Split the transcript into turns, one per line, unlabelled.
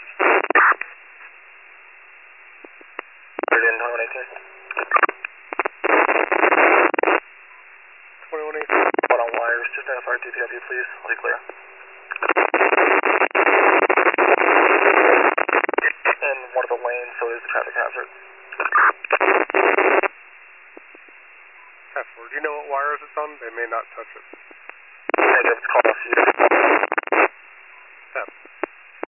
In 2118.
2118.
Spot on wires, just identify DPW please, I'll be clear. In one of the lanes, so it is a traffic hazard.
Do you know what wires it's on? They may not touch it.
Negative, call us.